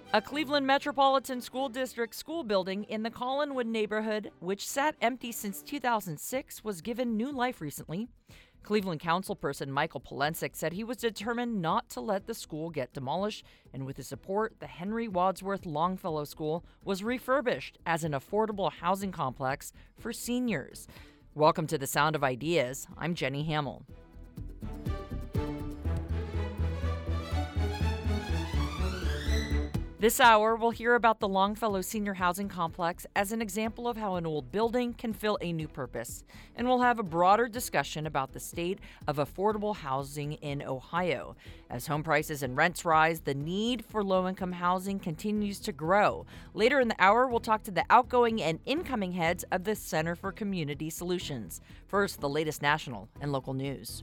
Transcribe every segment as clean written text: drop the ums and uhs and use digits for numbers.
A Cleveland Metropolitan School District school building in the Collinwood neighborhood, which sat empty since 2006, was given new life recently. Cleveland councilperson Michael Polensek said he was determined not to let the school get demolished, and with his support, the Henry Wadsworth Longfellow School was refurbished as an affordable housing complex for seniors. Welcome to the Sound of Ideas. I'm Jenny Hamill. This hour, we'll hear about the Longfellow Senior Housing Complex as an example of how an old building can fill a new purpose. And we'll have a broader discussion about the state of affordable housing in Ohio. As home prices and rents rise, the need for low-income housing continues to grow. Later in the hour, we'll talk to the outgoing and incoming heads of the Center for Community Solutions. First, the latest national and local news.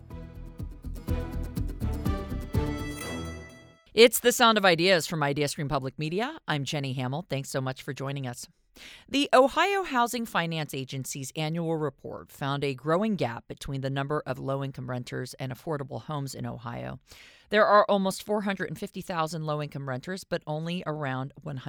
It's the Sound of Ideas from IdeaStream Public Media. I'm Jenny Hamill. Thanks so much for joining us. The Ohio Housing Finance Agency's annual report found a growing gap between the number of low-income renters and affordable homes in Ohio. There are almost 450,000 low-income renters, but only around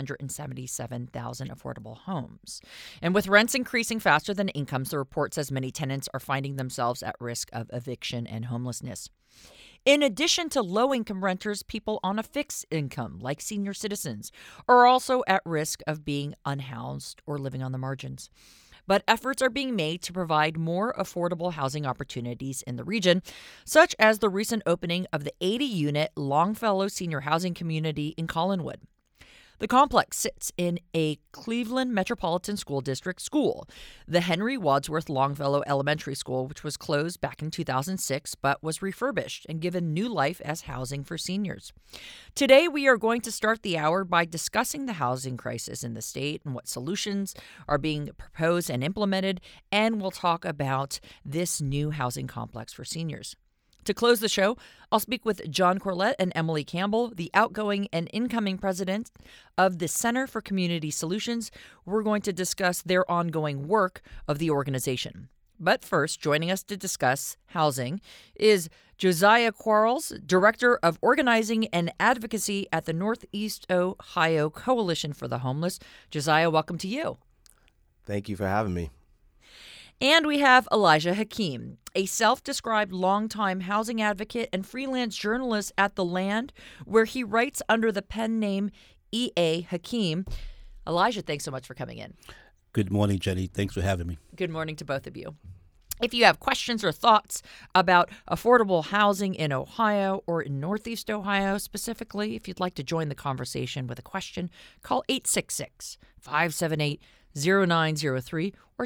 177,000 affordable homes. And with rents increasing faster than incomes, the report says many tenants are finding themselves at risk of eviction and homelessness. In addition to low-income renters, people on a fixed income, like senior citizens, are also at risk of being unhoused or living on the margins. But efforts are being made to provide more affordable housing opportunities in the region, such as the recent opening of the 80-unit Longfellow Senior Housing Community in Collinwood. The complex sits in a Cleveland Metropolitan School District school, the Henry Wadsworth Longfellow Elementary School, which was closed back in 2006 but was refurbished and given new life as housing for seniors. Today, we are going to start the hour by discussing the housing crisis in the state and what solutions are being proposed and implemented, and we'll talk about this new housing complex for seniors. To close the show, I'll speak with John Corlett and Emily Campbell, the outgoing and incoming president of the Center for Community Solutions. We're going to discuss their ongoing work of the organization. But first, joining us to discuss housing is Josiah Quarles, Director of Organizing and Advocacy at the Northeast Ohio Coalition for the Homeless. Josiah, welcome to you. Thank you for having me. And we have Elijah Hakeem, a self-described longtime housing advocate and freelance journalist at The Land, where he writes under the pen name E.A. Hakeem. Elijah, thanks so much for coming in. Good morning, Jenny. Thanks for having me. Good morning to both of you. If you have questions or thoughts about affordable housing in Ohio or in Northeast Ohio specifically, if you'd like to join the conversation with a question, call 866-578-0903 or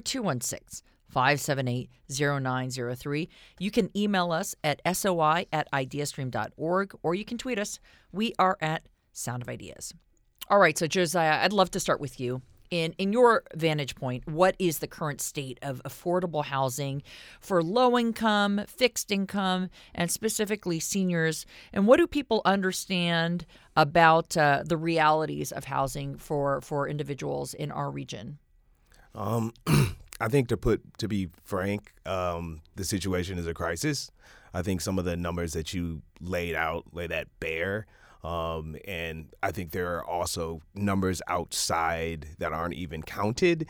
216-578-0903. You can email us at soi@ideastream.org, or you can tweet us. We are at Sound of Ideas. All right, so Josiah, I'd love to start with you. In your vantage point, what is the current state of affordable housing for low income, fixed income, and specifically seniors? And what do people understand about the realities of housing for individuals in our region? I think to be frank, the situation is a crisis. I think some of the numbers that you lay that bare. And I think there are also numbers outside that aren't even counted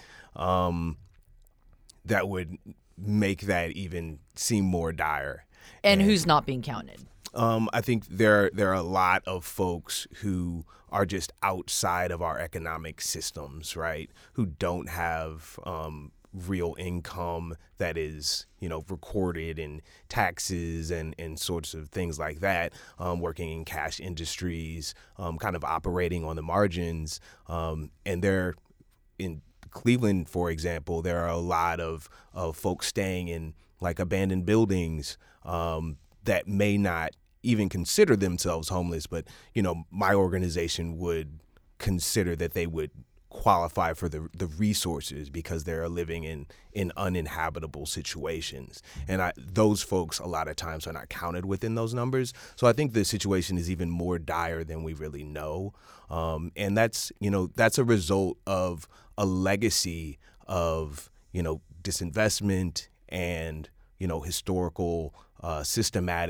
that would make that even seem more dire. And who's not being counted? I think there are a lot of folks who are just outside of our economic systems, right? Who don't have real income that is, recorded in taxes and sorts of things like that, working in cash industries, kind of operating on the margins. And there, in Cleveland, for example, there are a lot of folks staying in like abandoned buildings that may not even consider themselves homeless, but, my organization would consider that they would qualify for the resources because they're living in uninhabitable situations. And those folks a lot of times are not counted within those numbers. So I think the situation is even more dire than we really know. And that's a result of a legacy of, disinvestment and, historical systematic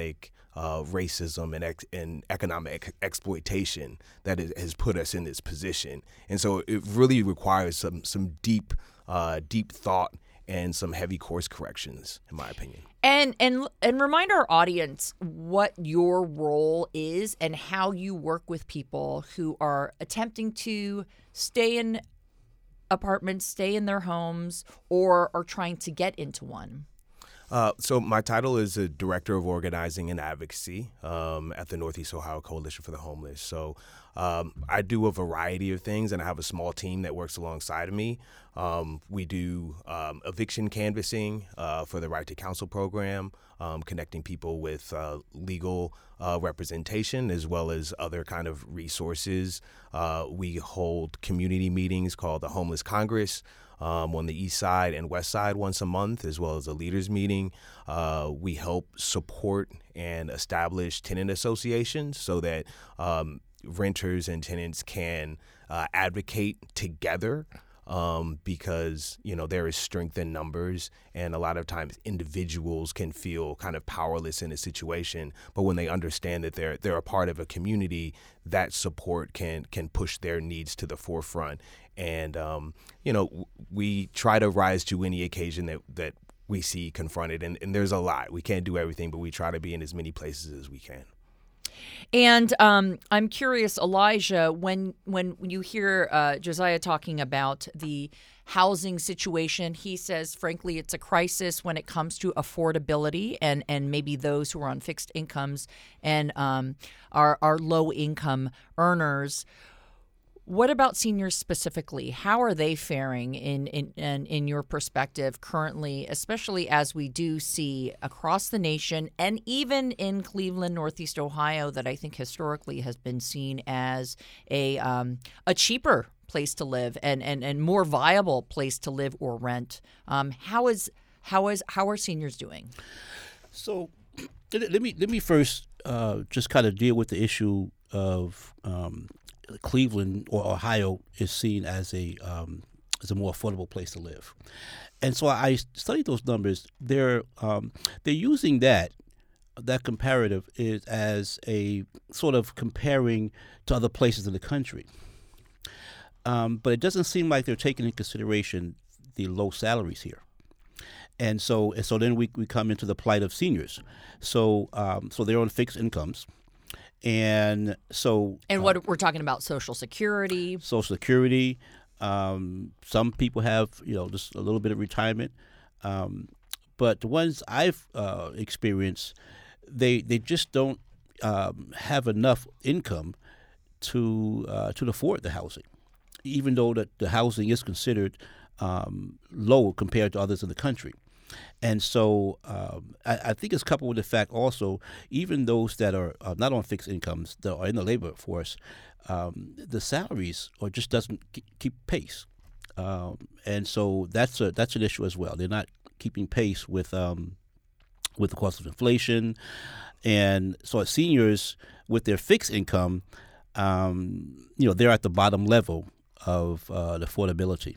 racism and economic exploitation that has put us in this position. And so it really requires some deep thought and some heavy course corrections, in my opinion. And remind our audience what your role is and how you work with people who are attempting to stay in apartments, stay in their homes, or are trying to get into one. So my title is a Director of Organizing and Advocacy at the Northeast Ohio Coalition for the Homeless. So I do a variety of things, and I have a small team that works alongside of me. We do eviction canvassing for the Right to Counsel program, connecting people with legal representation as well as other kind of resources. We hold community meetings called the Homeless Congress on the east side and west side once a month, as well as a leaders meeting. We help support and establish tenant associations so that renters and tenants can advocate together because, there is strength in numbers, and a lot of times individuals can feel kind of powerless in a situation. But when they understand that they're a part of a community, that support can push their needs to the forefront. And, we try to rise to any occasion that we see confronted. And there's a lot. We can't do everything, but we try to be in as many places as we can. And I'm curious, Elijah, when you hear Josiah talking about the housing situation, he says, frankly, it's a crisis when it comes to affordability and maybe those who are on fixed incomes and are low-income earners. What about seniors specifically? How are they faring in your perspective currently, especially as we do see across the nation and even in Cleveland, Northeast Ohio, that I think historically has been seen as a cheaper place to live and more viable place to live or rent? How are seniors doing? So let me first just kind of deal with the issue of Cleveland or Ohio is seen as a more affordable place to live, and so I studied those numbers. They're using that comparative is as a sort of comparing to other places in the country, but it doesn't seem like they're taking into consideration the low salaries here. And so then we come into the plight of seniors. So they're on fixed incomes. And what we're talking about, Social Security. Some people have, just a little bit of retirement. But the ones I've experienced, they just don't have enough income to afford the housing, even though the housing is considered low compared to others in the country. And so I think it's coupled with the fact also, even those that are not on fixed incomes, that are in the labor force, the salaries or just doesn't keep pace. And so that's an issue as well. They're not keeping pace with the cost of inflation. And so seniors with their fixed income, they're at the bottom level of the affordability.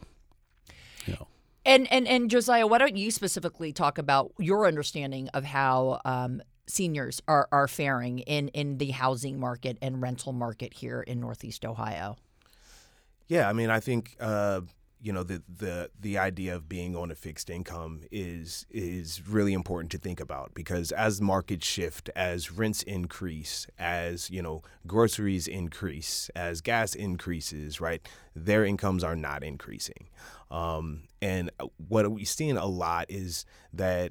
And Josiah, why don't you specifically talk about your understanding of how seniors are faring in the housing market and rental market here in Northeast Ohio? Yeah, I mean, I think the idea of being on a fixed income is really important to think about, because as markets shift, as rents increase, as groceries increase, as gas increases, right, their incomes are not increasing. And what we're seeing a lot is that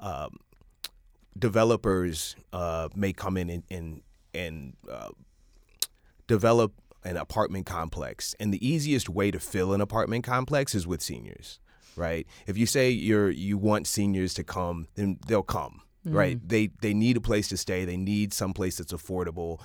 developers may come in and develop an apartment complex, and the easiest way to fill an apartment complex is with seniors, right? If you say you want seniors to come, then they'll come, right? They need a place to stay. They need some place that's affordable.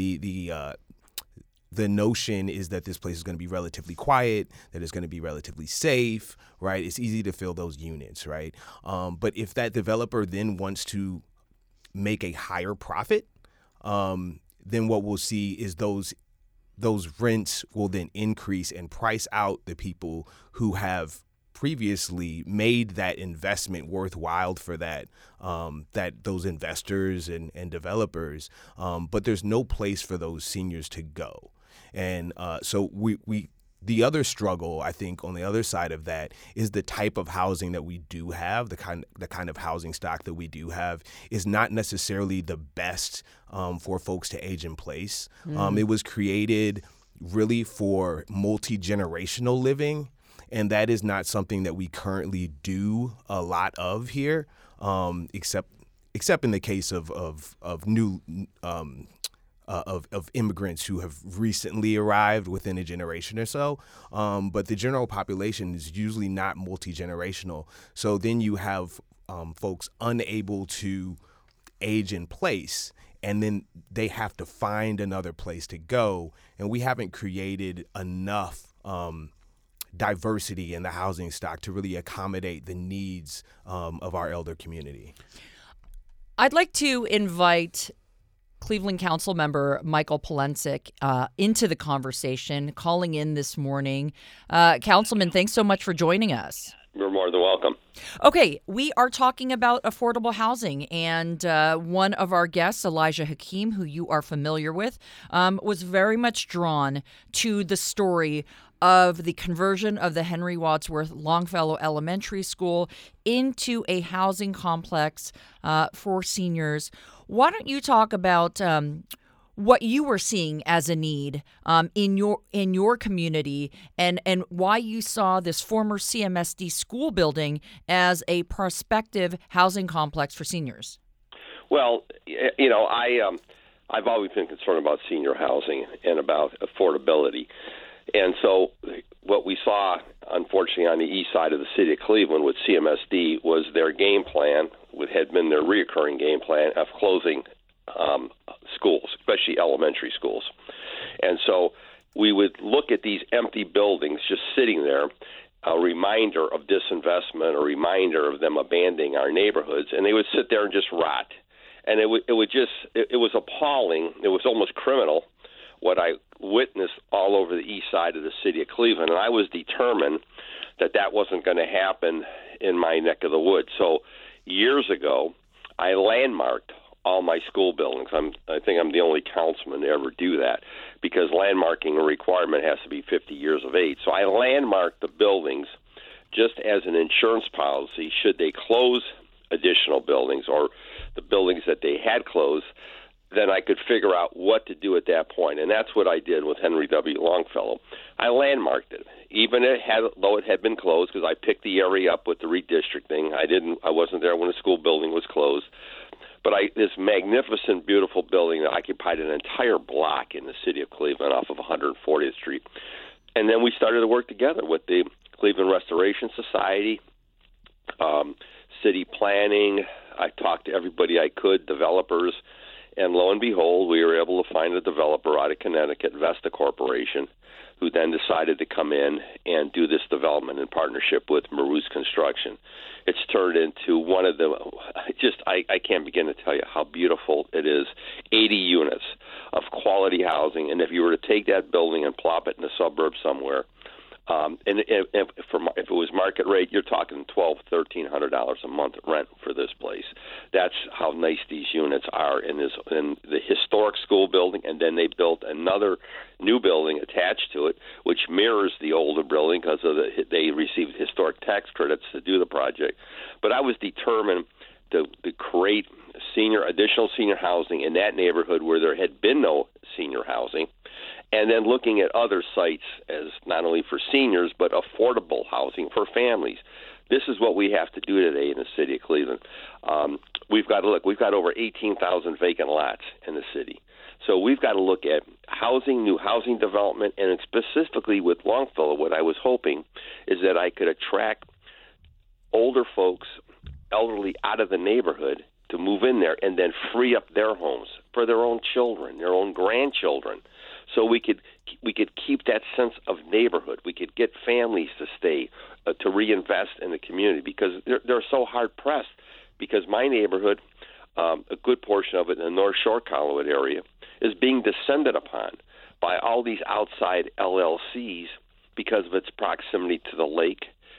The notion is that this place is going to be relatively quiet, that it's going to be relatively safe, right? It's easy to fill those units, right? But if that developer then wants to make a higher profit, then what we'll see is those rents will then increase and price out the people who have previously made that investment worthwhile for those investors and developers, but there's no place for those seniors to go. And so the other struggle, I think, on the other side of that is the type of housing that we do have, the kind of housing stock that we do have is not necessarily the best for folks to age in place. It was created really for multi-generational living, and that is not something that we currently do a lot of here, except in the case of new of immigrants who have recently arrived within a generation or so. But the general population is usually not multi-generational. So then you have folks unable to age in place, and then they have to find another place to go. And we haven't created enough diversity in the housing stock to really accommodate the needs of our elder community. I'd like to invite Cleveland Council member Michael Polensek into the conversation, calling in this morning. Councilman, thanks so much for joining us. You're more than welcome. Okay, we are talking about affordable housing, and one of our guests, Elijah Hakeem, who you are familiar with, was very much drawn to the story of the conversion of the Henry Wadsworth Longfellow Elementary School into a housing complex for seniors. Why don't you talk about what you were seeing as a need in your community, and why you saw this former CMSD school building as a prospective housing complex for seniors? Well, you know, I've always been concerned about senior housing and about affordability. And so what we saw, unfortunately, on the east side of the city of Cleveland with CMSD was their game plan, what had been their reoccurring game plan of closing schools, especially elementary schools. And so we would look at these empty buildings just sitting there, a reminder of disinvestment, a reminder of them abandoning our neighborhoods, and they would sit there and just rot. And it was appalling. It was almost criminal what I witnessed all over the east side of the city of Cleveland, and I was determined that that wasn't going to happen in my neck of the woods. So years ago, I landmarked all my school buildings. I think I'm the only councilman to ever do that, because landmarking a requirement has to be 50 years of age. So I landmarked the buildings just as an insurance policy should they close additional buildings or the buildings that they had closed. Then I could figure out what to do at that point. And that's what I did with Henry W. Longfellow. I landmarked it, even though it had been closed, because I picked the area up with the redistricting. I wasn't there when the school building was closed. But this magnificent, beautiful building that occupied an entire block in the city of Cleveland off of 140th Street. And then we started to work together with the Cleveland Restoration Society, city planning. I talked to everybody I could, developers. And lo and behold, we were able to find a developer out of Connecticut, Vesta Corporation, who then decided to come in and do this development in partnership with Marouz Construction. It's turned into one of the, I can't begin to tell you how beautiful it is. 80 units of quality housing, and if you were to take that building and plop it in a suburb somewhere, and if it was market rate, you're talking $1,200-$1,300 a month rent for this place. That's how nice these units are in the historic school building, and then they built another new building attached to it, which mirrors the older building because they received historic tax credits to do the project. But I was determined to create additional senior housing in that neighborhood where there had been no senior housing. And then looking at other sites as not only for seniors, but affordable housing for families. This is what we have to do today in the city of Cleveland. We've got over 18,000 vacant lots in the city. So we've got to look at housing, new housing development, and specifically with Longfellow, what I was hoping is that I could attract older folks, elderly, out of the neighborhood to move in there and then free up their homes for their own children, their own grandchildren. So we could keep that sense of neighborhood. We could get families to stay, to reinvest in the community, because they're so hard pressed. Because my neighborhood, a good portion of it in the North Shore Collinwood area, is being descended upon by all these outside LLCs because of its proximity to the lake,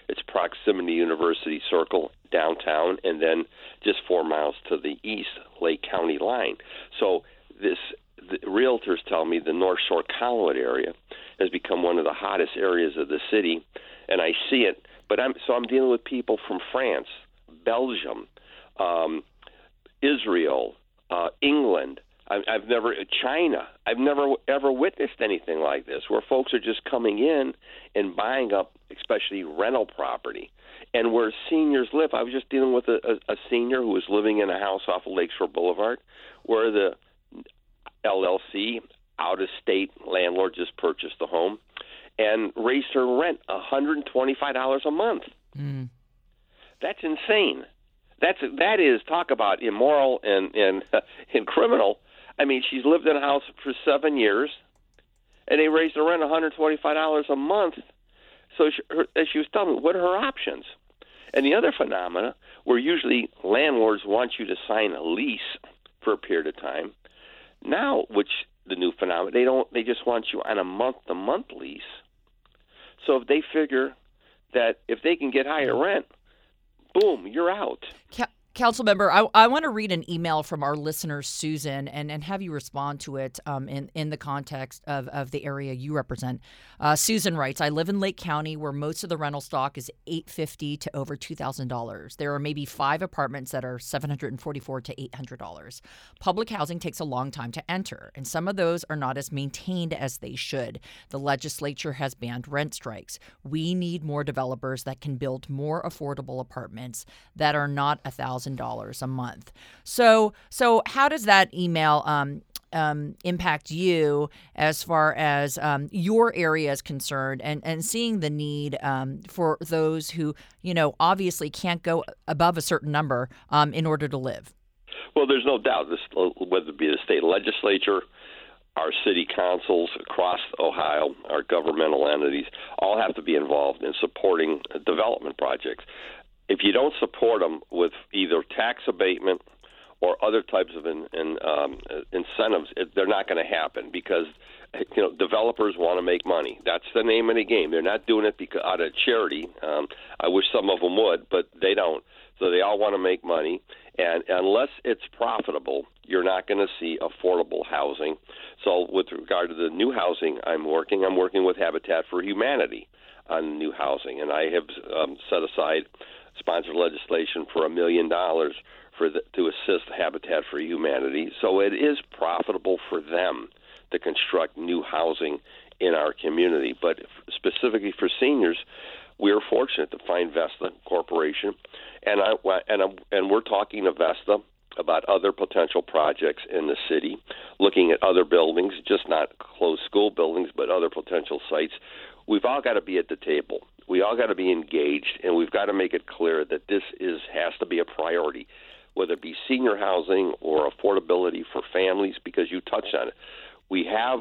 It's proximity to University Circle downtown, and then just 4 miles to the east, Lake County line. So the realtors tell me the North Shore Collinwood area has become one of the hottest areas of the city, and I see it. But I'm dealing with people from France, Belgium, Israel, England. China. I've never ever witnessed anything like this, where folks are just coming in and buying up, especially rental property, and where seniors live. I was just dealing with a senior who was living in a house off of Lakeshore Boulevard, where the LLC, out-of-state landlord, just purchased the home and raised her rent $125 a month. Mm. That's insane. That is talk about immoral and criminal. I mean, she's lived in a house for 7 years, and they raised her rent $125 a month. So as she was telling me, what are her options? And the other phenomena, where usually landlords want you to sign a lease for a period of time. Now, which the new phenomenon, they just want you on a month-to-month lease. So if they figure that if they can get higher rent, boom, you're out. Council member, I want to read an email from our listener, Susan, and have you respond to it in the context of the area you represent. Susan writes, I live in Lake County, where most of the rental stock is $850 to over $2,000. There are maybe 5 apartments that are $744 to $800. Public housing takes a long time to enter, and some of those are not as maintained as they should. The legislature has banned rent strikes. We need more developers that can build more affordable apartments that are not $1,000 a month. So how does that email impact you as far as your area is concerned, and seeing the need for those who, obviously can't go above a certain number in order to live? Well, there's no doubt this, whether it be the state legislature, our city councils across Ohio, our governmental entities, all have to be involved in supporting development projects. If you don't support them with either tax abatement or other types of incentives, they're not going to happen, because developers want to make money. That's the name of the game. They're not doing it out of charity. I wish some of them would, but they don't. So they all want to make money, and unless it's profitable, you're not going to see affordable housing. So with regard to the new housing I'm working with Habitat for Humanity on new housing, and I have set aside sponsored legislation for $1 million to assist Habitat for Humanity. So it is profitable for them to construct new housing in our community. But specifically for seniors, we are fortunate to find Vesta Corporation, and we're talking to Vesta about other potential projects in the city, looking at other buildings, just not closed school buildings, but other potential sites. We've all got to be at the table. We all got to be engaged, and we've got to make it clear that this has to be a priority, whether it be senior housing or affordability for families, because you touched on it. We have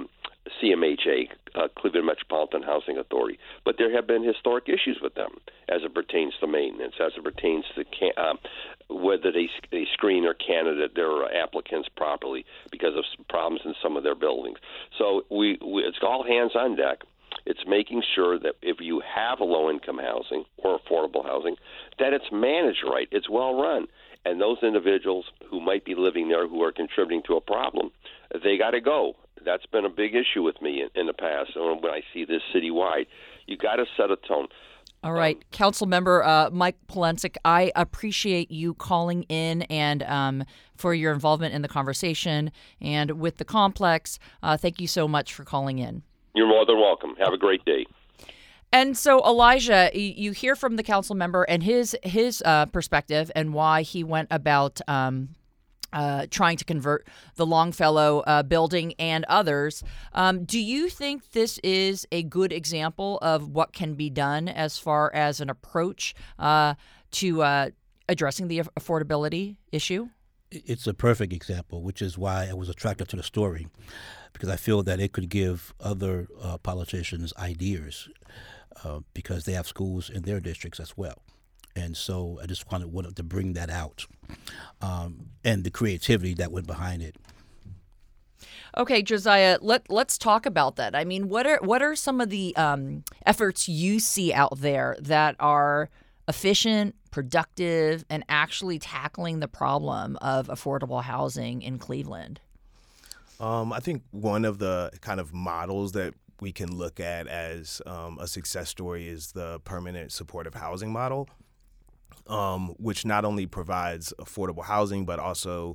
CMHA, Cleveland Metropolitan Housing Authority, but there have been historic issues with them as it pertains to maintenance, as it pertains to whether they screen their applicants properly because of problems in some of their buildings. So it's all hands on deck. It's making sure that if you have a low-income housing or affordable housing, that it's managed right, it's well-run. And those individuals who might be living there who are contributing to a problem, they got to go. That's been a big issue with me in the past. And when I see this citywide, you got to set a tone. All right. Council member Mike Polensek, I appreciate you calling in and for your involvement in the conversation and with the complex. Thank you so much for calling in. You're more than welcome. Have a great day. And so, Elijah, you hear from the council member and his perspective and why he went about trying to convert the Longfellow building and others. Do you think this is a good example of what can be done as far as an approach to addressing the affordability issue? It's a perfect example, which is why I was attracted to the story, because I feel that it could give other politicians ideas because they have schools in their districts as well. And so I just wanted to bring that out and the creativity that went behind it. Okay, Josiah, let's talk about that. I mean, what are some of the efforts you see out there that are efficient, productive, and actually tackling the problem of affordable housing in Cleveland? I think one of the kind of models that we can look at as a success story is the permanent supportive housing model, which not only provides affordable housing, but also,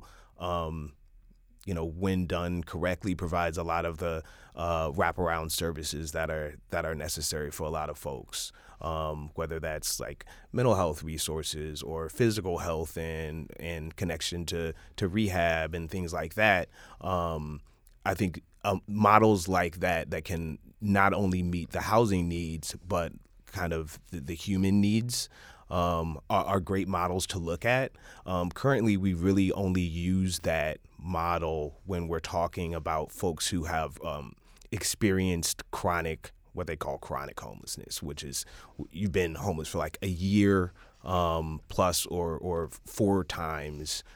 when done correctly, provides a lot of the wraparound services that are necessary for a lot of folks, whether that's like mental health resources or physical health and connection to rehab and things like that. I think models like that can not only meet the housing needs, but kind of the human needs are great models to look at. Currently, we really only use that model when we're talking about folks who have experienced what they call chronic homelessness, which is you've been homeless for like a year plus or 4 times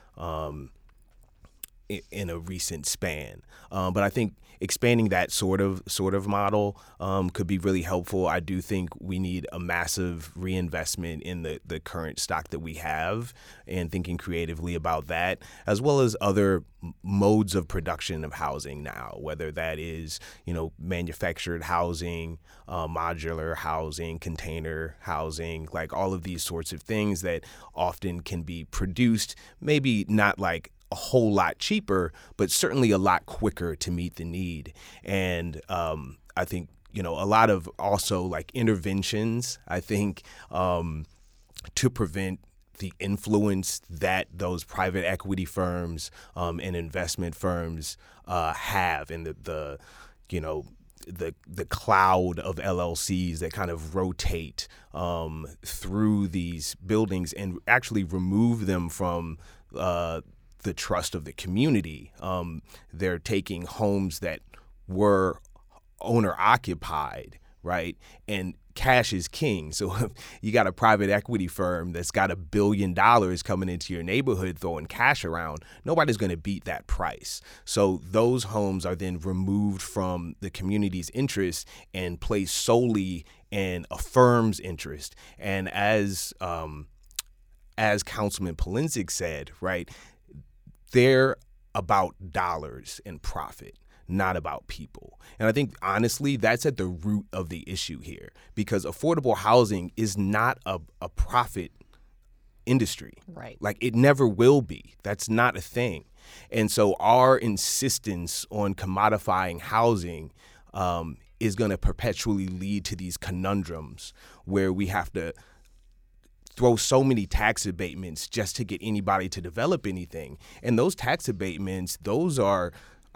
in a recent span. But I think expanding that sort of model could be really helpful. I do think we need a massive reinvestment in the current stock that we have and thinking creatively about that, as well as other modes of production of housing now, whether that is, manufactured housing, modular housing, container housing, like all of these sorts of things that often can be produced, maybe not like a whole lot cheaper, but certainly a lot quicker to meet the need. And I think, a lot of also like interventions, I think, to prevent the influence that those private equity firms and investment firms have in the cloud of LLCs that kind of rotate through these buildings and actually remove them from the trust of the community. They're taking homes that were owner occupied, right? And cash is king. So if you got a private equity firm that's got $1 billion coming into your neighborhood throwing cash around, nobody's going to beat that price. So those homes are then removed from the community's interest and placed solely in a firm's interest. And as Councilman Polensek said, right, they're about dollars and profit, not about people. And I think, honestly, that's at the root of the issue here, because affordable housing is not a profit industry. Right. Like, it never will be. That's not a thing. And so our insistence on commodifying housing is going to perpetually lead to these conundrums where we have to throw so many tax abatements just to get anybody to develop anything. And those tax abatements, our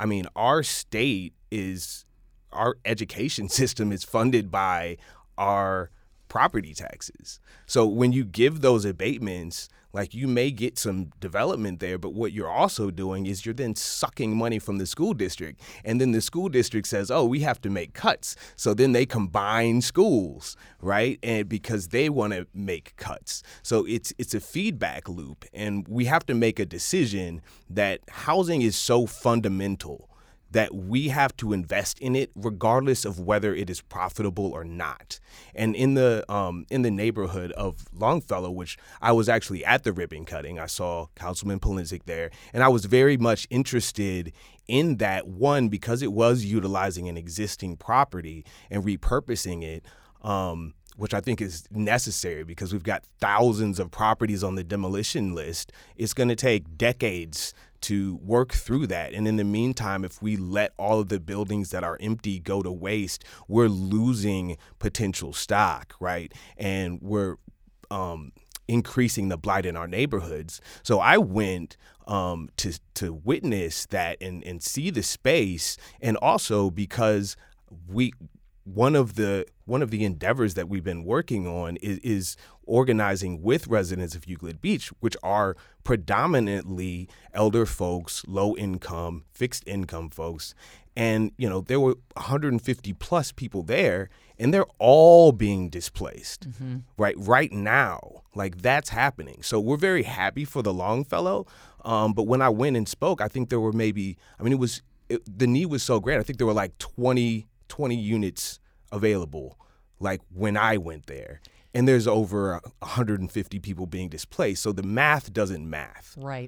education system is funded by our property taxes. So when you give those abatements, like, you may get some development there, but what you're also doing is you're then sucking money from the school district. And then the school district says, oh, we have to make cuts. So then they combine schools, right? And because they want to make cuts. So it's a feedback loop. And we have to make a decision that housing is so fundamental that we have to invest in it regardless of whether it is profitable or not. And in the neighborhood of Longfellow, which I was actually at the ribbon cutting, I saw Councilman Polensek there, and I was very much interested in that, one, because it was utilizing an existing property and repurposing it, which I think is necessary because we've got thousands of properties on the demolition list. It's going to take decades to work through that. And in the meantime, if we let all of the buildings that are empty go to waste, we're losing potential stock, right? And we're increasing the blight in our neighborhoods. So I went to witness that and see the space, and also because one of the endeavors that we've been working on is organizing with residents of Euclid Beach, which are predominantly elder folks, low income, fixed income folks. And, there were 150 plus people there, and they're all being displaced right now. Like, that's happening. So we're very happy for the Longfellow. But when I went and spoke, I think there were it the need was so great. I think there were like 20 units available, like when I went there. And there's over 150 people being displaced. So the math doesn't math. Right.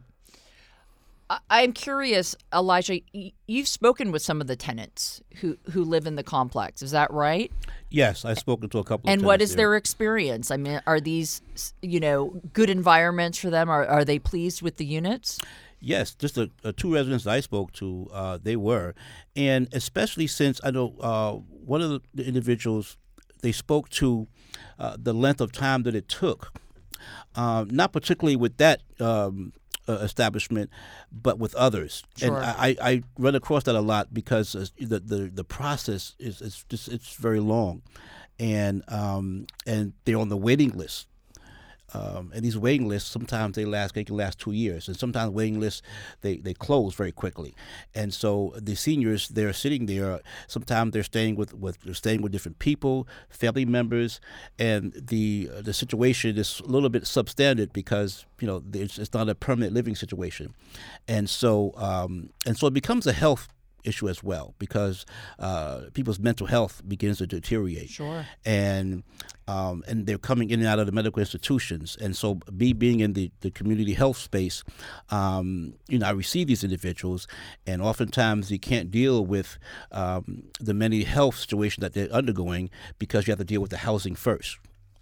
I'm curious, Elijah, you've spoken with some of the tenants who live in the complex. Is that right? Yes, I've spoken to a couple of tenants. And what is there. their experience? I mean, are these, good environments for them? Are they pleased with the units? Yes, just the two residents I spoke to, they were. And especially since I know one of the individuals, they spoke to the length of time that it took, not particularly with that establishment, but with others. Sure. And I run across that a lot because the process it's very long, and they're on the waiting list. And these waiting lists, sometimes they can last 2 years, and sometimes waiting lists they close very quickly. And so the seniors, they're sitting there. Sometimes they're staying with different people, family members, and the situation is a little bit substandard because it's not a permanent living situation, and so it becomes a health issue as well because people's mental health begins to deteriorate. Sure. And they're coming in and out of the medical institutions. And so being in the community health space, I receive these individuals, and oftentimes you can't deal with the many health situations that they're undergoing because you have to deal with the housing first.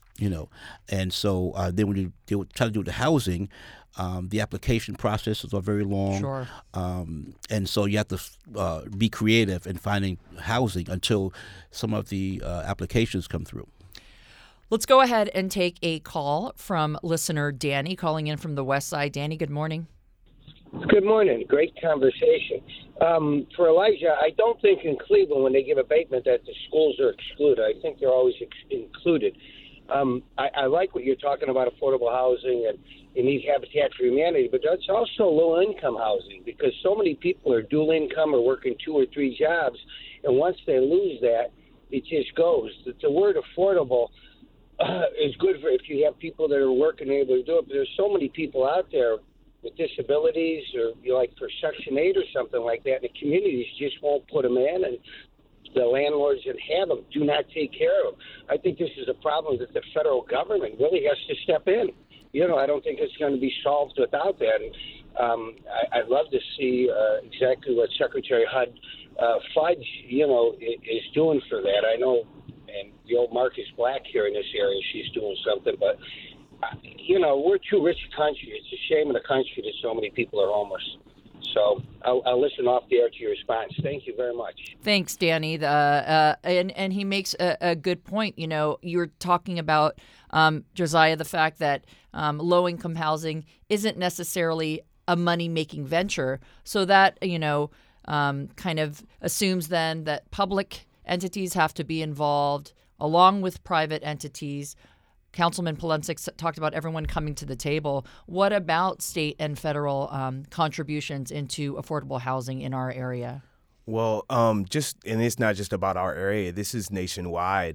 And so then when you try to do the housing, the application processes are very long. Sure. And so you have to be creative in finding housing until some of the applications come through. Let's go ahead and take a call from listener Danny calling in from the West Side. Danny, good morning. Good morning. Great conversation. For Elijah, I don't think in Cleveland when they give abatement that the schools are excluded. I think they're always included. I like what you're talking about, affordable housing and you need Habitat for Humanity, but that's also low-income housing because so many people are dual income or working 2 or 3 jobs, and once they lose that, it just goes. The word affordable is good for if you have people that are working and able to do it, but there's so many people out there with disabilities or like for Section 8 or something like that, and the communities just won't put them in, and the landlords that have them do not take care of them. I think this is a problem that the federal government really has to step in. I don't think it's going to be solved without that. And I'd love to see exactly what Secretary Fudge, is doing for that. I know, and the old Marcus Black here in this area, she's doing something. But, we're too rich a country. It's a shame in the country that so many people are homeless. So I'll listen off the air to your response. Thank you very much. Thanks, Danny. And he makes a good point. You're talking about, Josiah, the fact that low-income housing isn't necessarily a money-making venture. So that, kind of assumes then that public entities have to be involved along with private entities. Councilman Polensek talked about everyone coming to the table. What about state and federal contributions into affordable housing in our area? Well, and it's not just about our area. This is nationwide.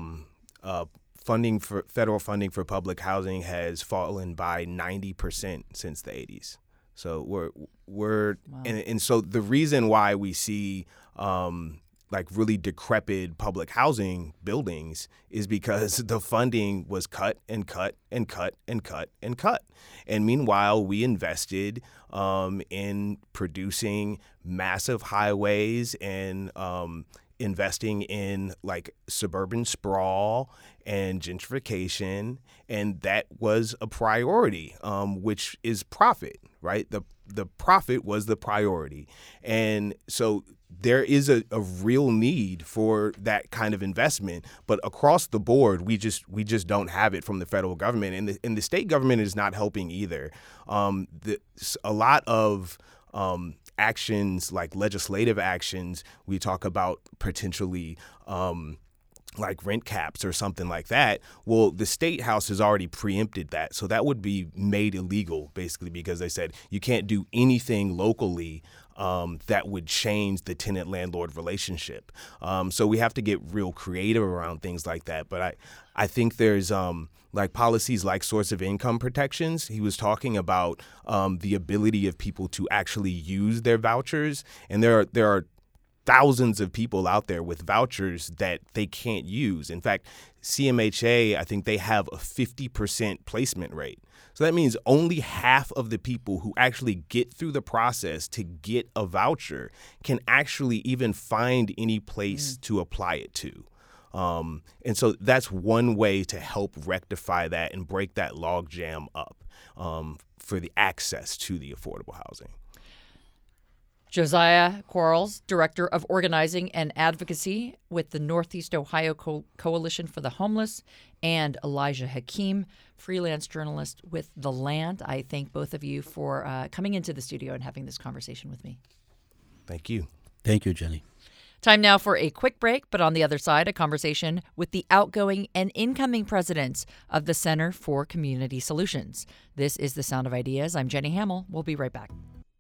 Federal funding for public housing has fallen by 90% since the 80s. So we're wow. and so the reason why we see really decrepit public housing buildings is because the funding was cut and cut and cut and cut and cut. And meanwhile, we invested in producing massive highways and investing in suburban sprawl and gentrification. And that was a priority, which is profit, right? The profit was the priority. And so there is a real need for that kind of investment, but across the board, we just don't have it from the federal government, and the state government is not helping either. A lot of actions, like legislative actions, we talk about potentially like rent caps or something like that. Well, the state house has already preempted that. So that would be made illegal, basically, because they said you can't do anything locally that would change the tenant-landlord relationship. So we have to get real creative around things like that. But I think there's like policies like source of income protections. He was talking about the ability of people to actually use their vouchers, and there are thousands of people out there with vouchers that they can't use. In fact, CMHA, I think they have a 50% placement rate. So that means only half of the people who actually get through the process to get a voucher can actually even find any place to apply it to. And so that's one way to help rectify that and break that logjam up for the access to the affordable housing. Josiah Quarles, Director of Organizing and Advocacy with the Northeast Ohio Coalition for the Homeless, and Elijah Hakeem, freelance journalist with The Land. I thank both of you for coming into the studio and having this conversation with me. Thank you. Thank you, Jenny. Time now for a quick break, but on the other side, a conversation with the outgoing and incoming presidents of the Center for Community Solutions. This is The Sound of Ideas. I'm Jenny Hamill. We'll be right back.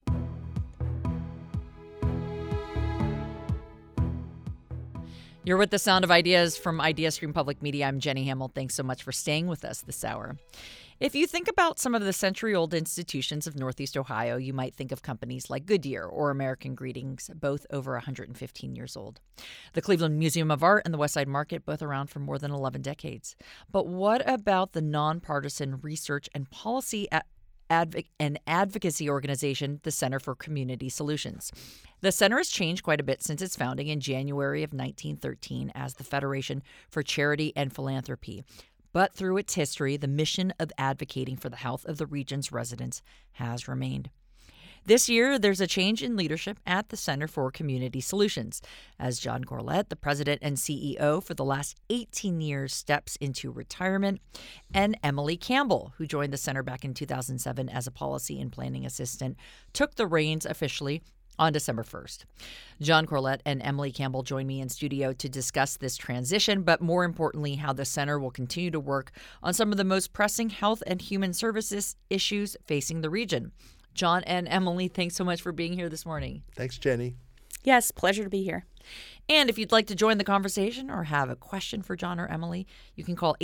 You're with The Sound of Ideas from IdeaStream Public Media. I'm Jenny Hamill. Thanks so much for staying with us this hour. If you think about some of the century-old institutions of Northeast Ohio, you might think of companies like Goodyear or American Greetings, both over 115 years old. The Cleveland Museum of Art and the Westside Market, both around for more than 11 decades. But what about the nonpartisan research and policy and advocacy organization, the Center for Community Solutions? The center has changed quite a bit since its founding in January of 1913 as the Federation for Charity and Philanthropy. But through its history, the mission of advocating for the health of the region's residents has remained. This year, there's a change in leadership at the Center for Community Solutions, as John Corlett, the president and CEO for the last 18 years, steps into retirement, and Emily Campbell, who joined the center back in 2007 as a policy and planning assistant, took the reins officially on December 1st. John Corlett and Emily Campbell join me in studio to discuss this transition, but more importantly, how the center will continue to work on some of the most pressing health and human services issues facing the region. John and Emily, thanks so much for being here this morning. Thanks, Jenny. Yes, pleasure to be here. And if you'd like to join the conversation or have a question for John or Emily, you can call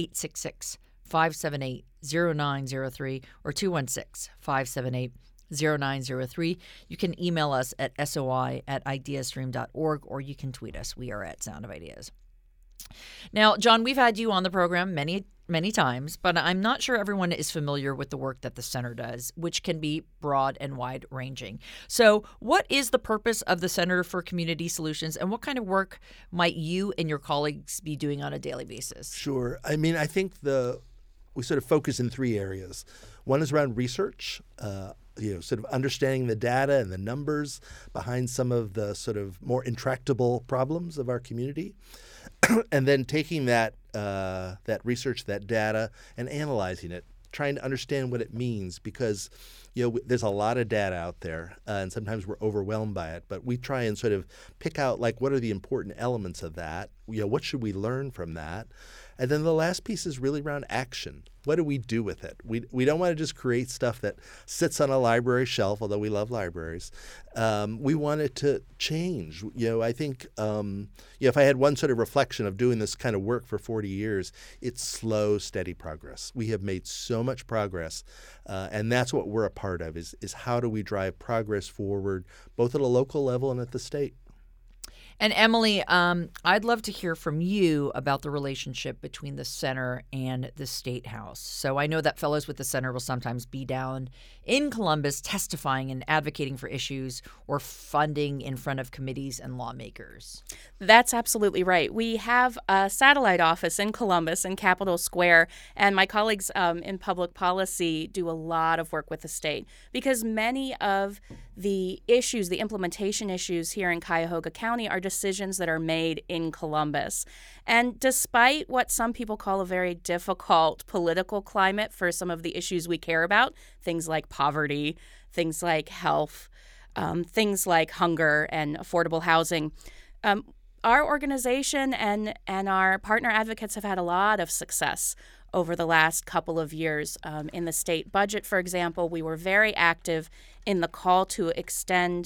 866-578-0903 or 216-578-0903. You can email us at soi@ideastream.org, or you can tweet us. We are at Sound of Ideas. Now, John, we've had you on the program many times, but I'm not sure everyone is familiar with the work that the center does, which can be broad and wide-ranging. So what is the purpose of the Center for Community Solutions, and what kind of work might you and your colleagues be doing on a daily basis? Sure. I mean, I think we sort of focus in three areas. One is around research, sort of understanding the data and the numbers behind some of the sort of more intractable problems of our community, and then taking that research, that data, and analyzing it, trying to understand what it means, because there's a lot of data out there, and sometimes we're overwhelmed by it. But we try and sort of pick out, like, what are the important elements of that? What should we learn from that? And then the last piece is really around action. What do we do with it? We don't want to just create stuff that sits on a library shelf, although we love libraries. We want it to change. I think if I had one sort of reflection of doing this kind of work for 40 years, it's slow, steady progress. We have made so much progress, and that's what we're a part of, is how do we drive progress forward, both at a local level and at the state. And Emily, I'd love to hear from you about the relationship between the center and the State House. So I know that fellows with the center will sometimes be down in Columbus testifying and advocating for issues or funding in front of committees and lawmakers. That's absolutely right. We have a satellite office in Columbus, in Capitol Square, and my colleagues in public policy do a lot of work with the state, because many of the issues, the implementation issues here in Cuyahoga County, are decisions that are made in Columbus. And despite what some people call a very difficult political climate for some of the issues we care about, things like poverty, things like health, things like hunger and affordable housing, our organization and our partner advocates have had a lot of success over the last couple of years. In the state budget, for example, we were very active in the call to extend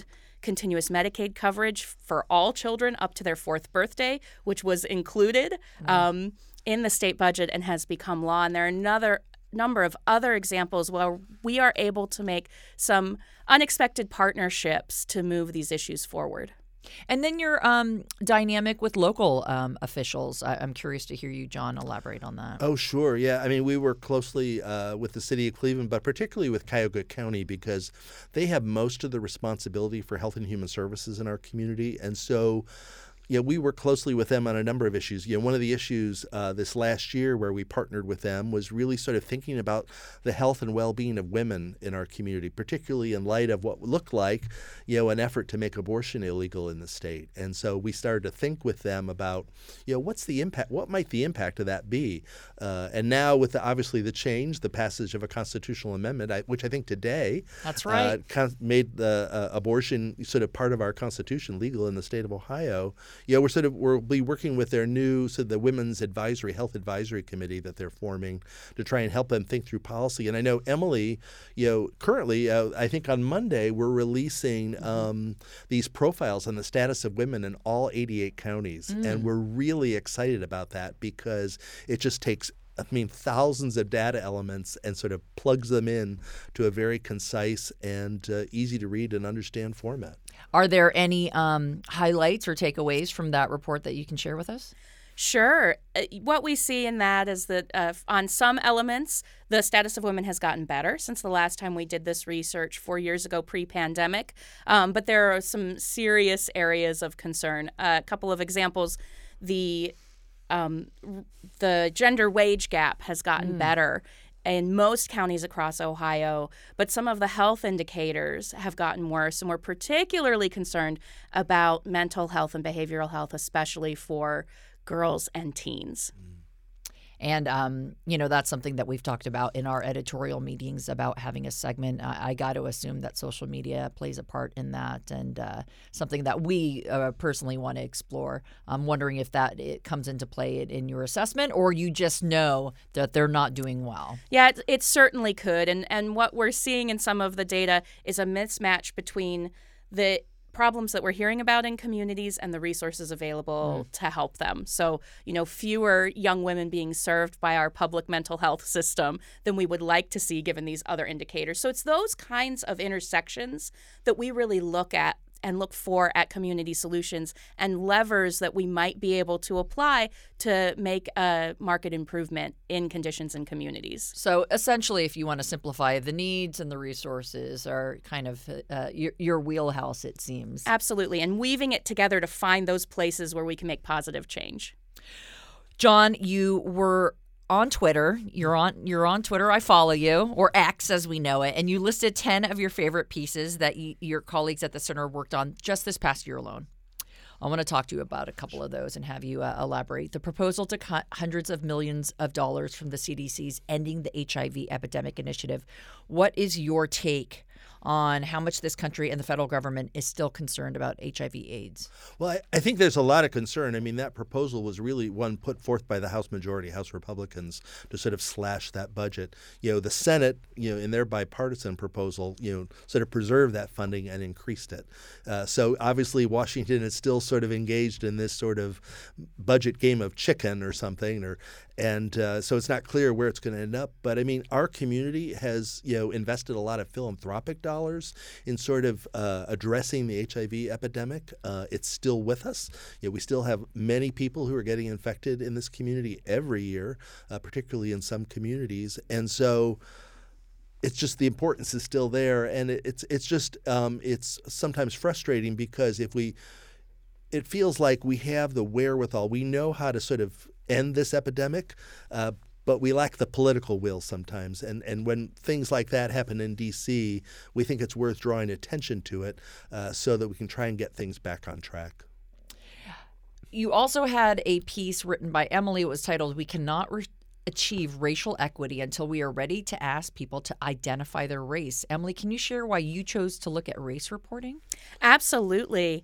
continuous Medicaid coverage for all children up to their 4th birthday, which was included in the state budget and has become law. And there are another number of other examples where we are able to make some unexpected partnerships to move these issues forward. And then your dynamic with local officials. I'm curious to hear you, John, elaborate on that. Oh, sure. Yeah. I mean, we work closely with the city of Cleveland, but particularly with Cuyahoga County because they have most of the responsibility for health and human services in our community. And so we work closely with them on a number of issues. One of the issues this last year where we partnered with them was really sort of thinking about the health and well-being of women in our community, particularly in light of what looked like, an effort to make abortion illegal in the state. And so we started to think with them about, what's the impact? What might the impact of that be? And now with obviously the change, the passage of a constitutional amendment, which I think today that's right, made the abortion sort of part of our Constitution legal in the state of Ohio. We'll be working with their new, the Women's Health Advisory Committee that they're forming to try and help them think through policy. And I know Emily, currently, I think on Monday, we're releasing these profiles on the status of women in all 88 counties. And we're really excited about that because it just takes thousands of data elements and sort of plugs them in to a very concise and easy to read and understand format. Are there any highlights or takeaways from that report that you can share with us? Sure. What we see in that is that on some elements, the status of women has gotten better since the last time we did this research 4 years ago, pre-pandemic. But there are some serious areas of concern. A couple of examples, the gender wage gap has gotten better in most counties across Ohio, but some of the health indicators have gotten worse, and we're particularly concerned about mental health and behavioral health, especially for girls and teens. And, that's something that we've talked about in our editorial meetings about having a segment. I got to assume that social media plays a part in that and something that we personally want to explore. I'm wondering if it comes into play in your assessment or you just know that they're not doing well. Yeah, it certainly could. And what we're seeing in some of the data is a mismatch between the problems that we're hearing about in communities and the resources available to help them. So, fewer young women being served by our public mental health system than we would like to see given these other indicators. So it's those kinds of intersections that we really look at and look for at community solutions and levers that we might be able to apply to make a market improvement in conditions in communities. So essentially, if you want to simplify, the needs and the resources are kind of your wheelhouse, it seems. Absolutely. And weaving it together to find those places where we can make positive change. John, you were on Twitter. You're on Twitter. I follow you, or X as we know it. And you listed 10 of your favorite pieces that your colleagues at the center worked on just this past year alone. I want to talk to you about a couple of those and have you elaborate. The proposal to cut hundreds of millions of dollars from the CDC's Ending the HIV Epidemic Initiative. What is your take on how much this country and the federal government is still concerned about HIV/AIDS? Well, I think there's a lot of concern. I mean, that proposal was really one put forth by the House majority, House Republicans, to sort of slash that budget. The Senate, in their bipartisan proposal, sort of preserved that funding and increased it. So obviously Washington is still sort of engaged in this sort of budget game of chicken or something, and so it's not clear where it's going to end up. But I mean, our community has, invested a lot of philanthropic dollars in sort of addressing the HIV epidemic. It's still with us. We still have many people who are getting infected in this community every year, particularly in some communities. And so it's just the importance is still there. And it's sometimes frustrating because it feels like we have the wherewithal. We know how to sort of end this epidemic, but we lack the political will sometimes. And when things like that happen in D.C., we think it's worth drawing attention to it so that we can try and get things back on track. You also had a piece written by Emily. It was titled, "We Cannot Achieve Racial Equity Until We Are Ready to Ask People to Identify Their Race." Emily, can you share why you chose to look at race reporting? Absolutely.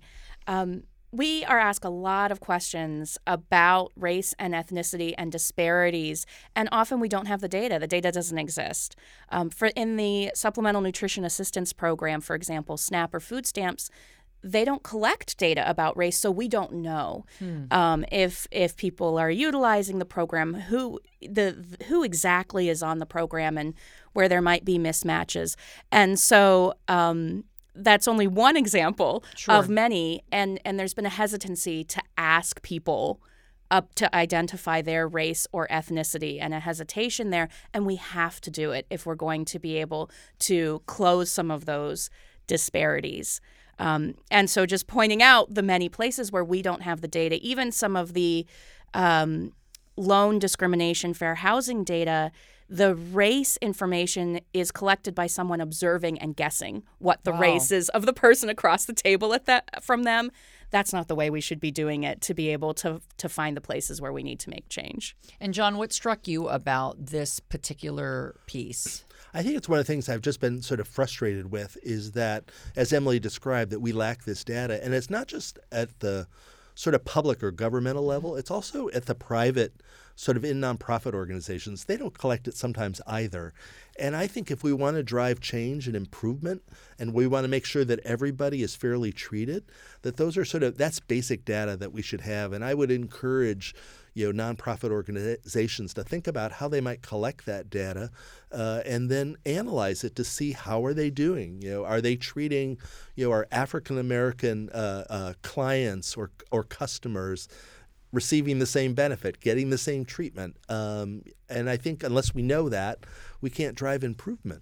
We are asked a lot of questions about race and ethnicity and disparities, and often we don't have the data. The data doesn't exist. In the Supplemental Nutrition Assistance Program, for example, SNAP or food stamps, they don't collect data about race, so we don't know if people are utilizing the program, who exactly is on the program, and where there might be mismatches. And so that's only one example of many, and there's been a hesitancy to ask people up to identify their race or ethnicity, and a hesitation there, and we have to do it if we're going to be able to close some of those disparities. And so just pointing out the many places where we don't have the data, even some of the loan discrimination fair housing data, the race information is collected by someone observing and guessing what the race is of the person across the table from them. That's not the way we should be doing it to be able to find the places where we need to make change. And John, what struck you about this particular piece? I think it's one of the things I've just been sort of frustrated with is that, as Emily described, that we lack this data. And it's not just at the sort of public or governmental level. It's also at the private, sort of in nonprofit organizations. They don't collect it sometimes either. And I think if we want to drive change and improvement, and we want to make sure that everybody is fairly treated, that those are that's basic data that we should have. And I would encourage nonprofit organizations to think about how they might collect that data and then analyze it to see how are they doing. Are they treating our African American clients or customers receiving the same benefit, getting the same treatment? And I think unless we know that, we can't drive improvement.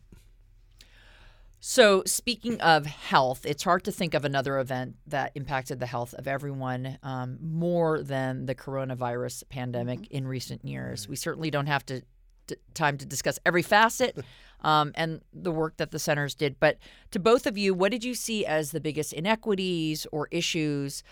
So speaking of health, it's hard to think of another event that impacted the health of everyone more than the coronavirus pandemic in recent years. We certainly don't have time to discuss every facet and the work that the centers did. But to both of you, what did you see as the biggest inequities or issues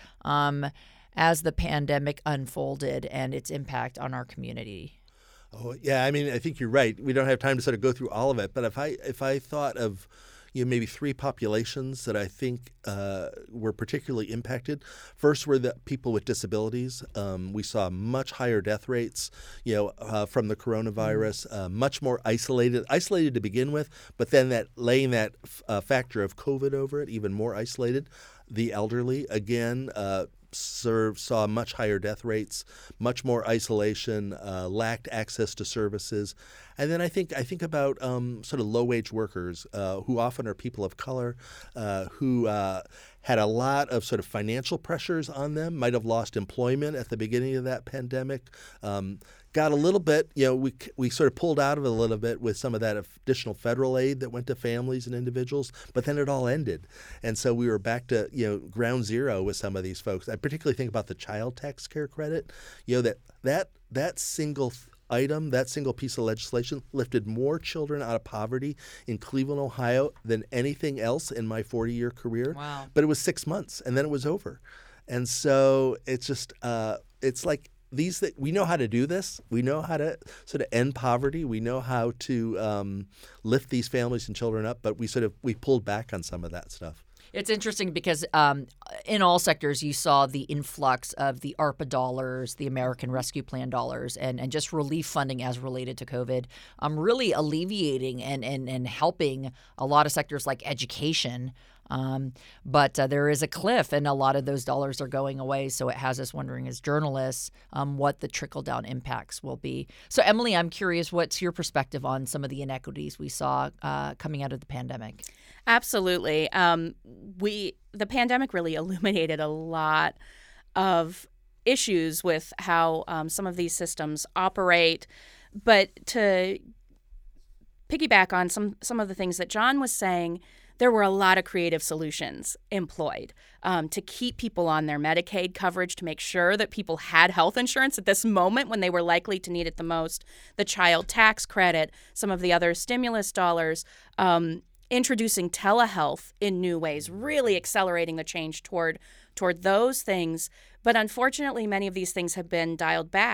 as the pandemic unfolded and its impact on our community? Oh, yeah. I mean, I think you're right. We don't have time to sort of go through all of it. But if I thought of maybe three populations that I think were particularly impacted. First were the people with disabilities. We saw much higher death rates, from the coronavirus, much more isolated to begin with, but then laying that factor of COVID over it, even more isolated. The elderly, again, saw much higher death rates, much more isolation, lacked access to services. And then I think about sort of low-wage workers who often are people of color, who had a lot of sort of financial pressures on them, might have lost employment at the beginning of that pandemic, got a little bit, we sort of pulled out of it a little bit with some of that additional federal aid that went to families and individuals, but then it all ended. And so we were back to, ground zero with some of these folks. I particularly think about the child tax care credit, that single item, that single piece of legislation lifted more children out of poverty in Cleveland, Ohio than anything else in my 40-year career. Wow. But it was 6 months and then it was over. And so it's just, it's like, we know how to do this. We know how to sort of end poverty. We know how to lift these families and children up, but we pulled back on some of that stuff. It's interesting because in all sectors you saw the influx of the ARPA dollars, the American Rescue Plan dollars, and just relief funding as related to COVID, really alleviating and helping a lot of sectors like education. But there is a cliff, and a lot of those dollars are going away. So it has us wondering as journalists what the trickle-down impacts will be. So, Emily, I'm curious, what's your perspective on some of the inequities we saw coming out of the pandemic? Absolutely. The pandemic really illuminated a lot of issues with how some of these systems operate. But to piggyback on some of the things that John was saying, there were a lot of creative solutions employed to keep people on their Medicaid coverage, to make sure that people had health insurance at this moment when they were likely to need it the most. The child tax credit, some of the other stimulus dollars, introducing telehealth in new ways, really accelerating the change toward those things. But unfortunately, many of these things have been dialed back.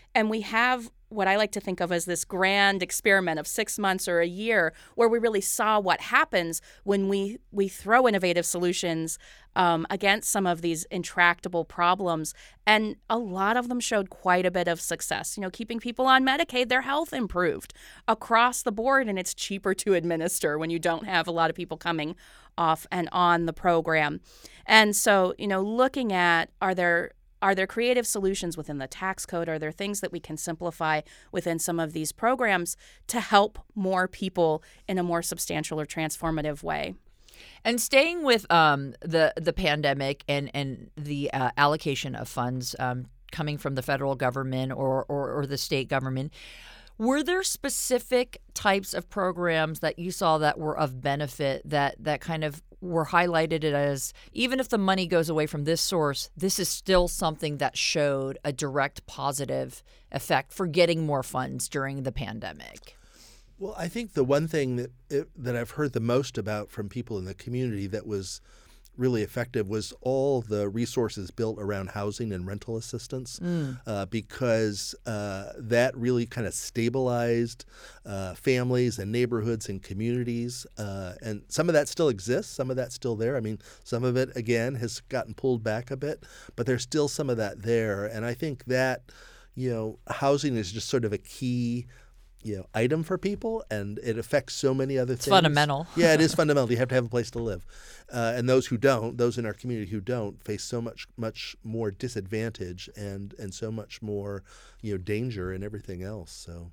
And we have what I like to think of as this grand experiment of 6 months or a year where we really saw what happens when we throw innovative solutions against some of these intractable problems. And a lot of them showed quite a bit of success. Keeping people on Medicaid, their health improved across the board, and it's cheaper to administer when you don't have a lot of people coming off and on the program. And so, looking at are there creative solutions within the tax code? Are there things that we can simplify within some of these programs to help more people in a more substantial or transformative way? And staying with the pandemic and the allocation of funds coming from the federal government or the state government, were there specific types of programs that you saw that were of benefit that kind of were highlighted as, even if the money goes away from this source, this is still something that showed a direct positive effect for getting more funds during the pandemic? Well, I think the one thing that I've heard the most about from people in the community that was really effective was all the resources built around housing and rental assistance, because that really kind of stabilized families and neighborhoods and communities. And some of that still exists. Some of that's still there. I mean, some of it, again, has gotten pulled back a bit, but there's still some of that there. And I think that, housing is just sort of a key item for people, and it affects so many other things. It's fundamental. Yeah, it is fundamental. You have to have a place to live. And those in our community who don't, face so much more disadvantage and so much more, danger and everything else. So,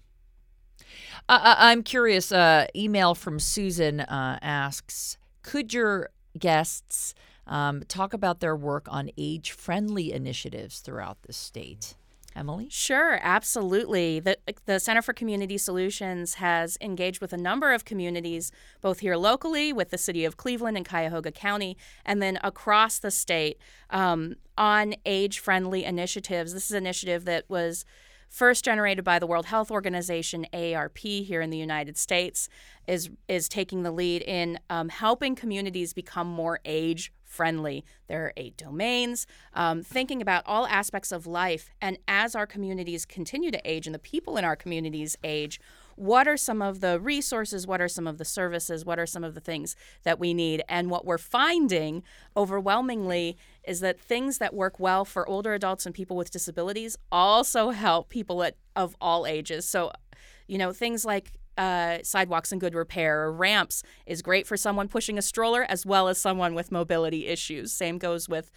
I'm curious. Email from Susan asks, could your guests talk about their work on age-friendly initiatives throughout the state? Emily? Sure, absolutely. The Center for Community Solutions has engaged with a number of communities, both here locally with the city of Cleveland and Cuyahoga County, and then across the state on age-friendly initiatives. This is an initiative that was first generated by the World Health Organization, AARP, here in the United States, is taking the lead in helping communities become more age-friendly. There are 8 domains, thinking about all aspects of life. And as our communities continue to age and the people in our communities age, what are some of the resources? What are some of the services? What are some of the things that we need? And what we're finding overwhelmingly is that things that work well for older adults and people with disabilities also help people of all ages. So, things like sidewalks in good repair or ramps is great for someone pushing a stroller as well as someone with mobility issues. Same goes with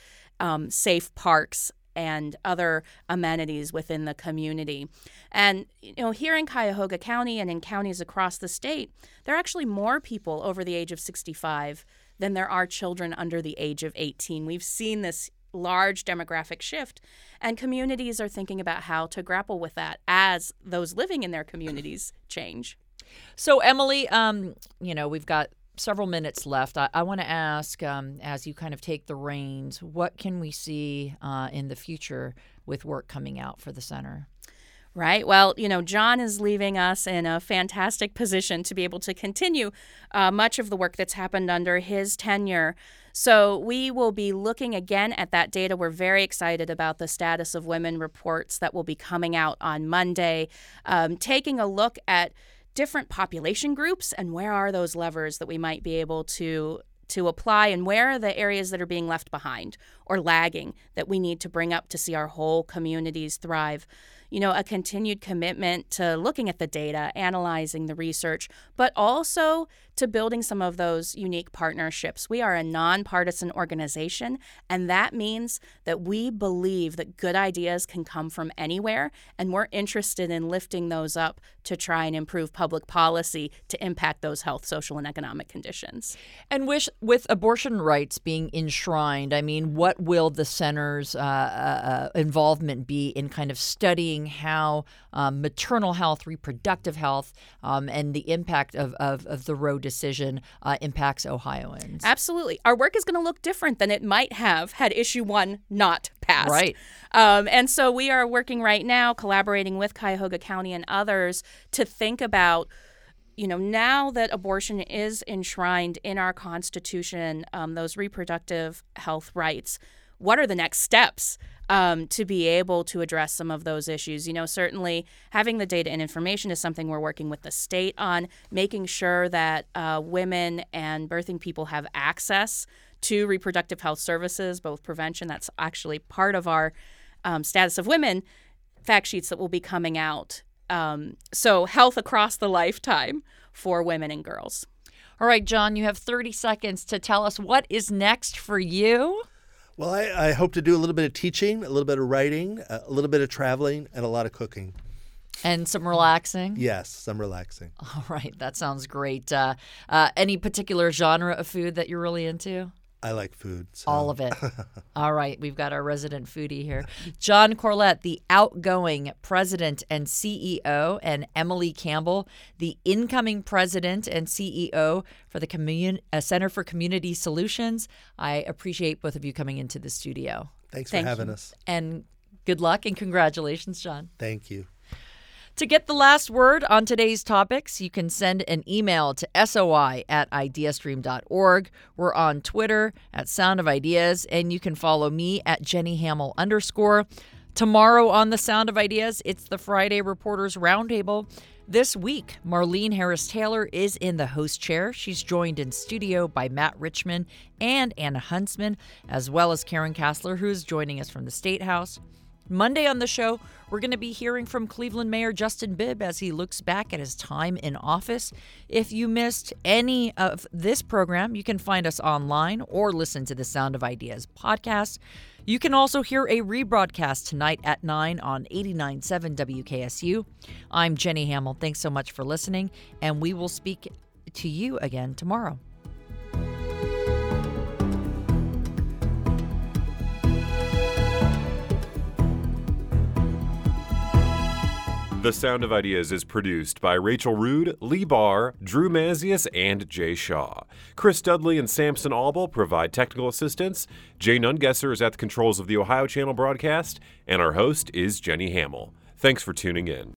safe parks and other amenities within the community. And, here in Cuyahoga County and in counties across the state, there are actually more people over the age of 65 than there are children under the age of 18. We've seen this large demographic shift, and communities are thinking about how to grapple with that as those living in their communities change. So, Emily, we've got several minutes left. I want to ask, as you kind of take the reins, what can we see in the future with work coming out for the center? Right. Well, John is leaving us in a fantastic position to be able to continue much of the work that's happened under his tenure. So we will be looking again at that data. We're very excited about the Status of Women reports that will be coming out on Monday, taking a look at different population groups and where are those levers that we might be able to apply, and where are the areas that are being left behind or lagging that we need to bring up to see our whole communities thrive. A continued commitment to looking at the data, analyzing the research, but also to building some of those unique partnerships. We are a nonpartisan organization, and that means that we believe that good ideas can come from anywhere, and we're interested in lifting those up to try and improve public policy to impact those health, social, and economic conditions. And with abortion rights being enshrined, what will the center's involvement be in kind of studying how maternal health, reproductive health, and the impact of the Roe decision impacts Ohioans? Absolutely. Our work is going to look different than it might have had Issue 1 not passed. Right. And so we are working right now, collaborating with Cuyahoga County and others to think about, now that abortion is enshrined in our Constitution, those reproductive health rights, what are the next steps? to be able to address some of those issues. Certainly having the data and information is something we're working with the state on, making sure that women and birthing people have access to reproductive health services, both prevention. That's actually part of our status of women fact sheets that will be coming out. So health across the lifetime for women and girls. All right, John, you have 30 seconds to tell us what is next for you. Well, I hope to do a little bit of teaching, a little bit of writing, a little bit of traveling, and a lot of cooking. And some relaxing? Yes, some relaxing. All right, that sounds great. Any particular genre of food that you're really into? I like food. So. All of it. All right. We've got our resident foodie here. John Corlett, the outgoing president and CEO, and Emily Campbell, the incoming president and CEO for the Center for Community Solutions. I appreciate both of you coming into the studio. Thanks for having us. And good luck and congratulations, John. Thank you. To get the last word on today's topics, you can send an email to soi@ideastream.org. We're on Twitter @Sound of Ideas, and you can follow me @JennyHamill_. Tomorrow on the Sound of Ideas, it's the Friday Reporters Roundtable. This week, Marlene Harris-Taylor is in the host chair. She's joined in studio by Matt Richman and Anna Huntsman, as well as Karen Kassler, who is joining us from the State House. Monday on the show, we're going to be hearing from Cleveland Mayor Justin Bibb as he looks back at his time in office. If you missed any of this program, you can find us online or listen to the Sound of Ideas podcast. You can also hear a rebroadcast tonight at 9 on 89.7 WKSU. I'm Jenny Hamill. Thanks so much for listening, and we will speak to you again tomorrow. The Sound of Ideas is produced by Rachel Rood, Lee Barr, Drew Mazius, and Jay Shaw. Chris Dudley and Samson Albel provide technical assistance. Jay Nungesser is at the controls of the Ohio Channel broadcast, and our host is Jenny Hamill. Thanks for tuning in.